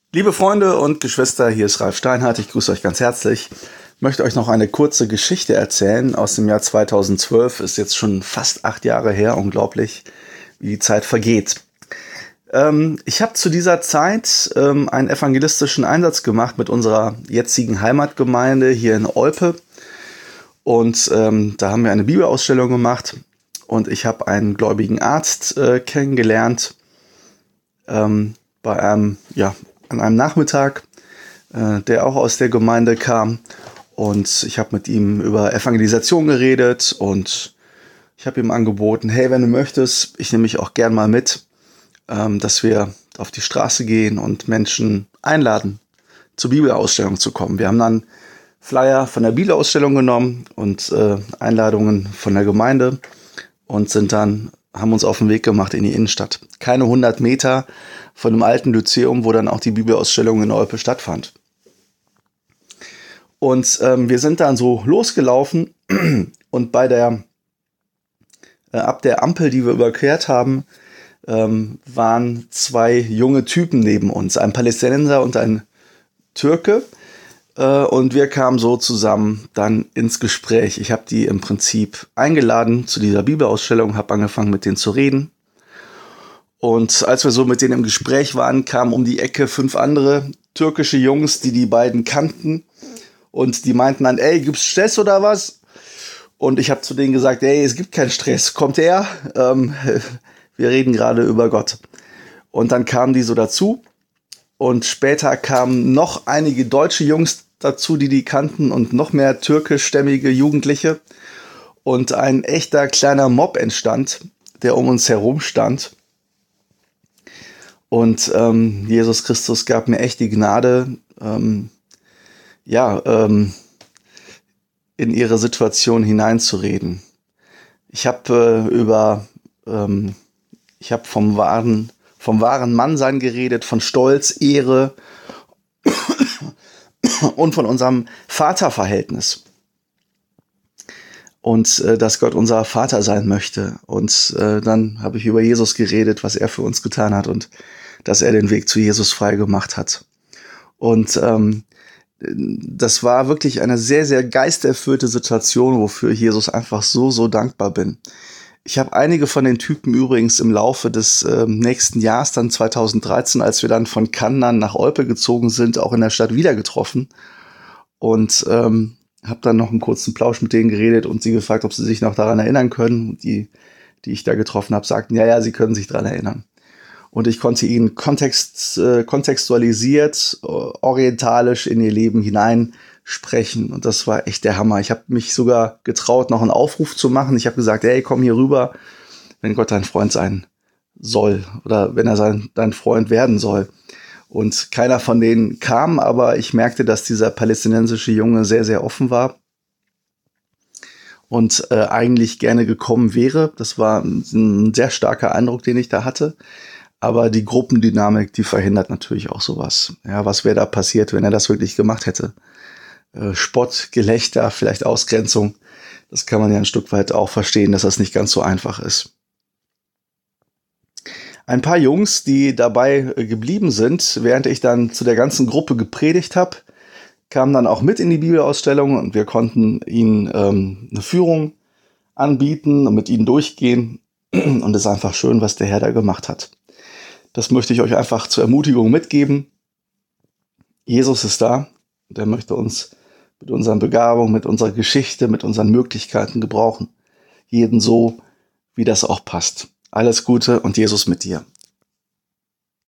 Liebe Freunde und Geschwister, hier ist Ralf Steinhardt. Ich grüße euch ganz herzlich. Ich möchte euch noch eine kurze Geschichte erzählen aus dem Jahr 2012. Ist jetzt schon fast 8 Jahre her. Unglaublich, wie die Zeit vergeht. Ich habe zu dieser Zeit einen evangelistischen Einsatz gemacht mit unserer jetzigen Heimatgemeinde hier in Olpe. Und da haben wir eine Bibelausstellung gemacht. Und ich habe einen gläubigen Arzt kennengelernt an einem Nachmittag, der auch aus der Gemeinde kam. Und ich habe mit ihm über Evangelisation geredet und ich habe ihm angeboten, hey, wenn du möchtest, ich nehme mich auch gern mal mit, dass wir auf die Straße gehen und Menschen einladen, zur Bibelausstellung zu kommen. Wir haben dann Flyer von der Bibelausstellung genommen und Einladungen von der Gemeinde und haben uns auf den Weg gemacht in die Innenstadt. Keine 100 Meter von dem alten Lyzeum, wo dann auch die Bibelausstellung in Olpe stattfand. Und wir sind dann so losgelaufen und ab der Ampel, die wir überquert haben, waren 2 junge Typen neben uns, ein Palästinenser und ein Türke. Und wir kamen so zusammen dann ins Gespräch. Ich habe die im Prinzip eingeladen zu dieser Bibelausstellung, habe angefangen mit denen zu reden. Und als wir so mit denen im Gespräch waren, kamen um die Ecke 5 andere türkische Jungs, die beiden kannten. Und die meinten dann, ey, gibt's Stress oder was? Und ich habe zu denen gesagt, ey, es gibt keinen Stress, kommt her. Wir reden gerade über Gott. Und dann kamen die so dazu. Und später kamen noch einige deutsche Jungs dazu, die kannten. Und noch mehr türkischstämmige Jugendliche. Und ein echter kleiner Mob entstand, der um uns herum stand. Und Jesus Christus gab mir echt die Gnade, in ihre Situation hineinzureden. Ich habe vom wahren Mannsein geredet, von Stolz, Ehre und von unserem Vaterverhältnis. Und dass Gott unser Vater sein möchte. Und dann habe ich über Jesus geredet, was er für uns getan hat und dass er den Weg zu Jesus frei gemacht hat. Und das war wirklich eine sehr, sehr geisterfüllte Situation, wofür ich Jesus einfach so, so dankbar bin. Ich habe einige von den Typen übrigens im Laufe des nächsten Jahres, dann 2013, als wir dann von Cannes nach Olpe gezogen sind, auch in der Stadt wieder getroffen. Und habe dann noch einen kurzen Plausch mit denen geredet und sie gefragt, ob sie sich noch daran erinnern können. Die ich da getroffen habe, sagten, ja, sie können sich daran erinnern. Und ich konnte ihnen kontextualisiert, orientalisch in ihr Leben hineinsprechen. Und das war echt der Hammer. Ich habe mich sogar getraut, noch einen Aufruf zu machen. Ich habe gesagt, hey, komm hier rüber, wenn Gott dein Freund sein soll oder wenn er dein Freund werden soll. Und keiner von denen kam, aber ich merkte, dass dieser palästinensische Junge sehr, sehr offen war und eigentlich gerne gekommen wäre. Das war ein sehr starker Eindruck, den ich da hatte. Aber die Gruppendynamik, die verhindert natürlich auch sowas. Ja, was wäre da passiert, wenn er das wirklich gemacht hätte? Spott, Gelächter, vielleicht Ausgrenzung. Das kann man ja ein Stück weit auch verstehen, dass das nicht ganz so einfach ist. Ein paar Jungs, die dabei geblieben sind, während ich dann zu der ganzen Gruppe gepredigt habe, kamen dann auch mit in die Bibelausstellung und wir konnten ihnen eine Führung anbieten und mit ihnen durchgehen. Und es ist einfach schön, was der Herr da gemacht hat. Das möchte ich euch einfach zur Ermutigung mitgeben. Jesus ist da und er möchte uns mit unseren Begabungen, mit unserer Geschichte, mit unseren Möglichkeiten gebrauchen. Jeden so, wie das auch passt. Alles Gute und Jesus mit dir.